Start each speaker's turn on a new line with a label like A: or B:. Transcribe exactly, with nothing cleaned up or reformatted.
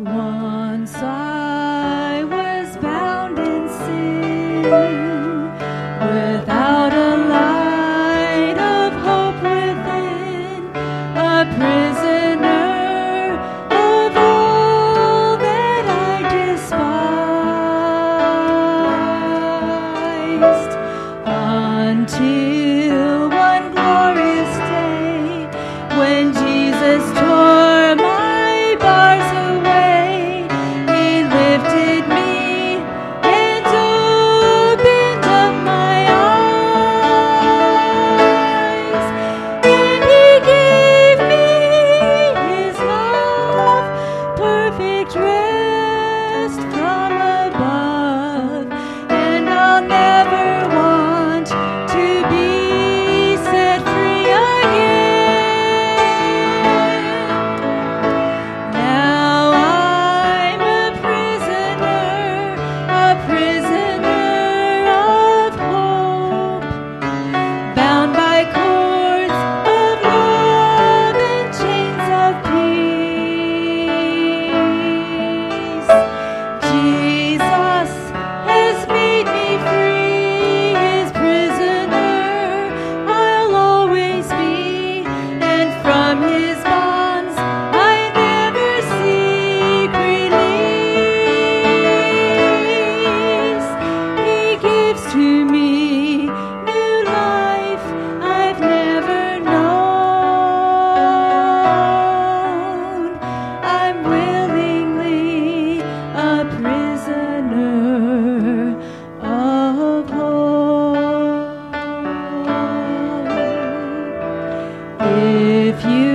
A: Once I was bound in sin, without a light of hope within, a prisoner of all that I despised, until one glorious day when Jesus tore my bars away. He lifted me and opened up my eyes, and He gave me His love, perfect rest from above, and I'll never want to be set free again. Now I'm a prisoner, a prisoner of hope, bound by cords of love and chains of peace. Jesus has made me free, His prisoner I'll always be, and from His bonds I never seek release. He gives to me new life I've never known. I'm willingly a prisoner of hope. If you